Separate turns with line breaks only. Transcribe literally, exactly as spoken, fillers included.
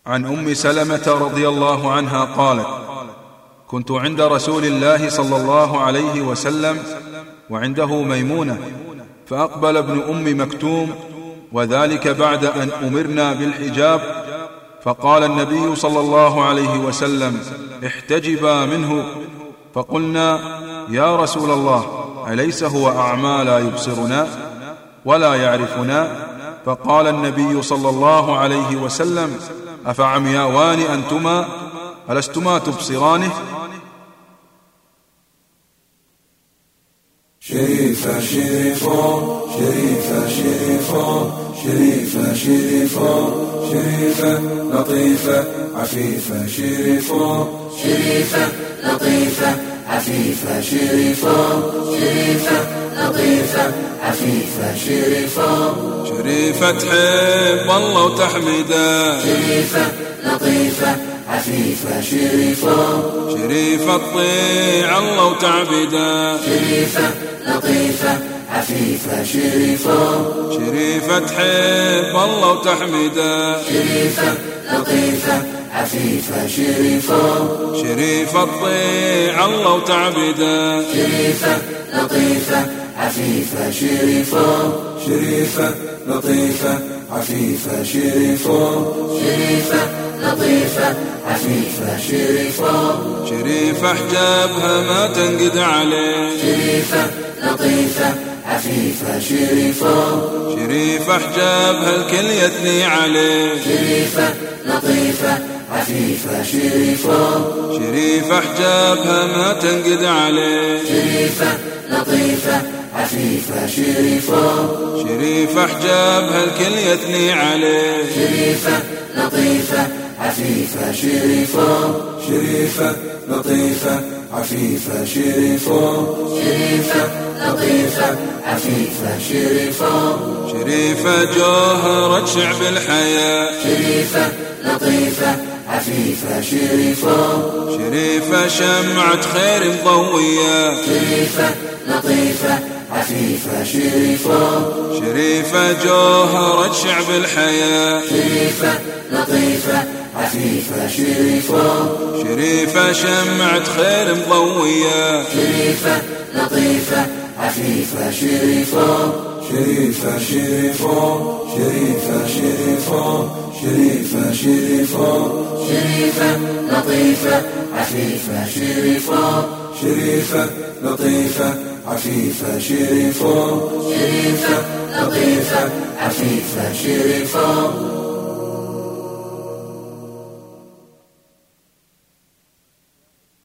عن أم سلمة رضي الله عنها قالت: كنت عند رسول الله صلى الله عليه وسلم وعنده ميمونة، فأقبل ابن أم مكتوم، وذلك بعد أن أمرنا بالحجاب، فقال النبي صلى الله عليه وسلم: احتجبا منه. فقلنا: يا رسول الله، أليس هو أعمى لا يبصرنا ولا يعرفنا؟ فقال النبي صلى الله عليه وسلم: أفعمياوان أنتما؟ ألستما تبصرانه؟
شريفة شريفة شريفة شريفة شريفة شريفة شريفة لطيفة عفيفة شريفة
شريفة لطيفة عفيفة شريفة شريفة لطيفة عفيفة شريفة
شريفة تحب الله وتحمده،
شريفة لطيفة عفيفة شريفة
شريفة تطيع الله وتعبده،
شريفة لطيفة عفيفة شريفة
شريفة تحب الله وتحمده،
شريفة لطيفة عفيفة شريفة
شريفة تطيع الله وتعبده،
شريفة لطيفة عفيفة شريفة
شريفة لطيفة عفيفة شريفة
شريفة لطيفة عفيفة شريفة
شريفة حجابها ما تنقد عليه،
شريفة لطيفة عفيفة شريفة
شريفة حجابها الكل يثني عليه،
شريفة لطيفة عفيفة شريفة
شريفة حجابها ما تنقد عليه،
شريفة لطيفة عفيفة شريفة
شريفة حجابها الكل يثني عليه،
شريفة لطيفة عفيفة شريفة
شريفة لطيفة عفيفة شريفة
شريفة لطيفة عفيفة شريفة
شريفة جوهرة شعب الحياة،
شريفة لطيفة عفيفة شريفة
شريفة شمعة خير مضوية،
شريفة لطيفة عفيفة شريفة
شريفة جوهرة شعب الحياة،
شريفة لطيفة عفيفة شريفة
شريفة شمعة خير مضوية،
شريفة لطيفة عفيفة شريفة
شريفة شريفة شريفة شريفة شريفة شريفة
شريفة لطيفة عفيفة شريفة
شريفة لطيفة عفيفة شريفة
شريفة لطيفة عفيفة شريفة